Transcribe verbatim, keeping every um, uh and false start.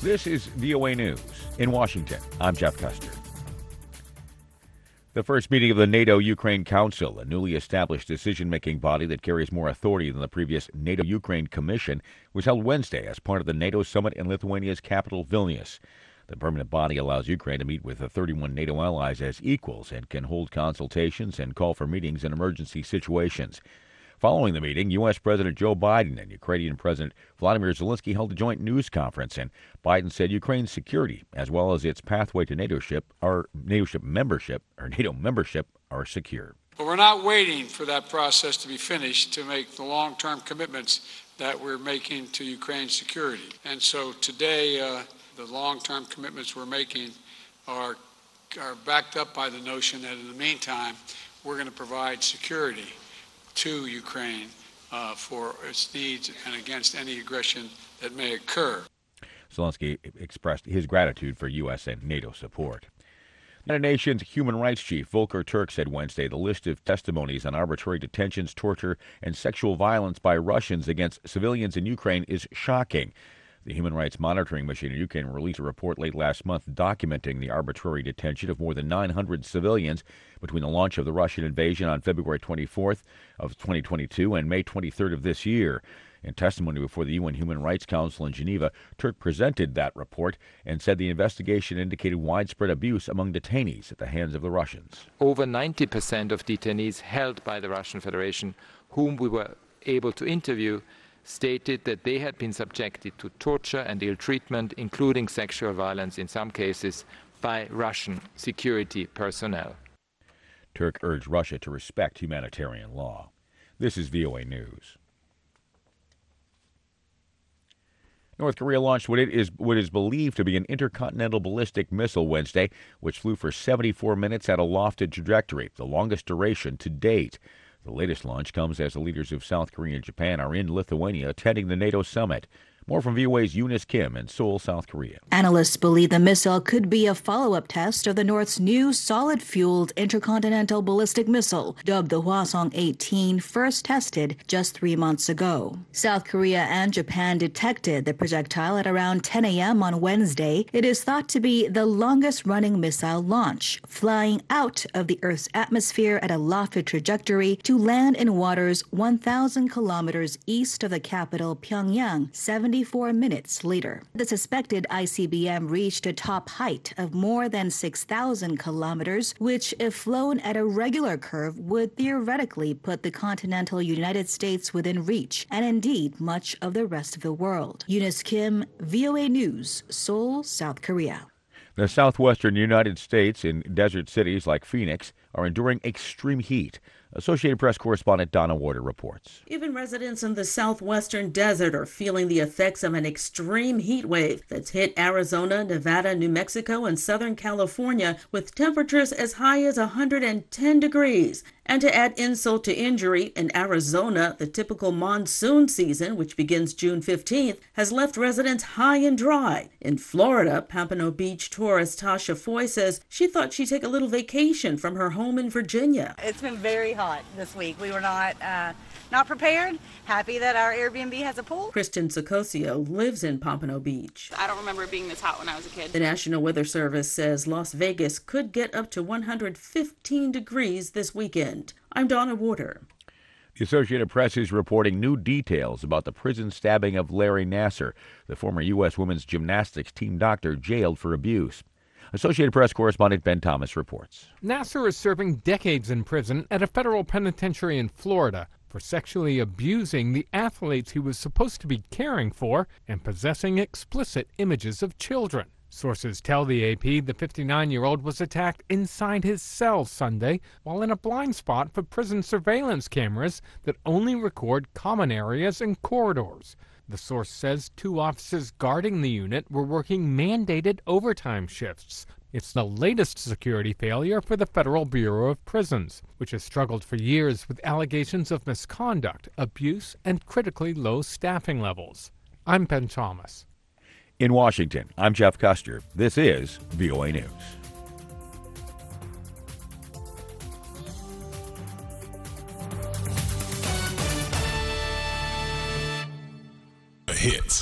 This is V O A News. In Washington, I'm Jeff Custer. The first meeting of the NATO-Ukraine Council, a newly established decision-making body that carries more authority than the previous NATO-Ukraine Commission, was held Wednesday as part of the NATO summit in Lithuania's capital, Vilnius. The permanent body allows Ukraine to meet with the thirty-one NATO allies as equals and can hold consultations and call for meetings in emergency situations. Following the meeting, U S. President Joe Biden and Ukrainian President Vladimir Zelensky held a joint news conference, and Biden said Ukraine's security, as well as its pathway to NATO-ship, or NATO membership, or NATO membership, are secure. But we're not waiting for that process to be finished to make the long-term commitments that we're making to Ukraine's security. And so today, uh, the long-term commitments we're making are, are backed up by the notion that in the meantime, we're going to provide security to Ukraine uh, for its needs and against any aggression that may occur. Zelensky expressed his gratitude for U S and NATO support. The United Nations Human Rights Chief Volker Turk said Wednesday the list of testimonies on arbitrary detentions, torture, and sexual violence by Russians against civilians in Ukraine is shocking. The Human Rights Monitoring Mission in Ukraine released a report late last month documenting the arbitrary detention of more than nine hundred civilians between the launch of the Russian invasion on February twenty-fourth of twenty twenty-two and May twenty-third of this year. In testimony before the U N Human Rights Council in Geneva, Turk presented that report and said the investigation indicated widespread abuse among detainees at the hands of the Russians. Over ninety percent of detainees held by the Russian Federation, whom we were able to interview, stated that they had been subjected to torture and ill treatment, including sexual violence in some cases, by Russian security personnel. Turk urged Russia to respect humanitarian law. This is V O A News. North Korea launched what it is what is believed to be an intercontinental ballistic missile Wednesday, which flew for seventy-four minutes at a lofted trajectory, the longest duration to date. The latest launch comes as the leaders of South Korea and Japan are in Lithuania attending the NATO summit. More from V O A's Eunice Kim in Seoul, South Korea. Analysts believe the missile could be a follow-up test of the North's new solid-fueled intercontinental ballistic missile, dubbed the Hwasong eighteen, first tested just three months ago. South Korea and Japan detected the projectile at around ten a.m. on Wednesday. It is thought to be the longest-running missile launch, flying out of the Earth's atmosphere at a lofted trajectory to land in waters one thousand kilometers east of the capital, Pyongyang, seventy-four minutes later. The suspected I C B M reached a top height of more than six thousand kilometers, which, if flown at a regular curve, would theoretically put the continental United States within reach, and indeed much of the rest of the world. Eunice Kim, V O A News, Seoul, South Korea. The southwestern United States in desert cities like Phoenix are enduring extreme heat. Associated Press correspondent Donna Warder reports. Even residents in the southwestern desert are feeling the effects of an extreme heat wave that's hit Arizona, Nevada, New Mexico, and Southern California, with temperatures as high as one hundred ten degrees. And to add insult to injury, in Arizona, the typical monsoon season, which begins June fifteenth, has left residents high and dry. In Florida, Pompano Beach tourist Tasha Foy says she thought she'd take a little vacation from her home in Virginia. It's been very hot this week. We were not uh, not prepared. Happy that our Airbnb has a pool. Kristen Sicosio lives in Pompano Beach. I don't remember it being this hot when I was a kid. The National Weather Service says Las Vegas could get up to one hundred fifteen degrees this weekend. I'm Donna Warder. The Associated Press is reporting new details about the prison stabbing of Larry Nassar, the former U S women's gymnastics team doctor jailed for abuse. Associated Press correspondent Ben Thomas reports. Nassar is serving decades in prison at a federal penitentiary in Florida for sexually abusing the athletes he was supposed to be caring for and possessing explicit images of children. Sources tell the A P the fifty-nine-year-old was attacked inside his cell Sunday while in a blind spot for prison surveillance cameras that only record common areas and corridors. The source says two officers guarding the unit were working mandated overtime shifts. It's the latest security failure for the Federal Bureau of Prisons, which has struggled for years with allegations of misconduct, abuse, and critically low staffing levels. I'm Ben Thomas. In Washington, I'm Jeff Custer. This is V O A News. Hits.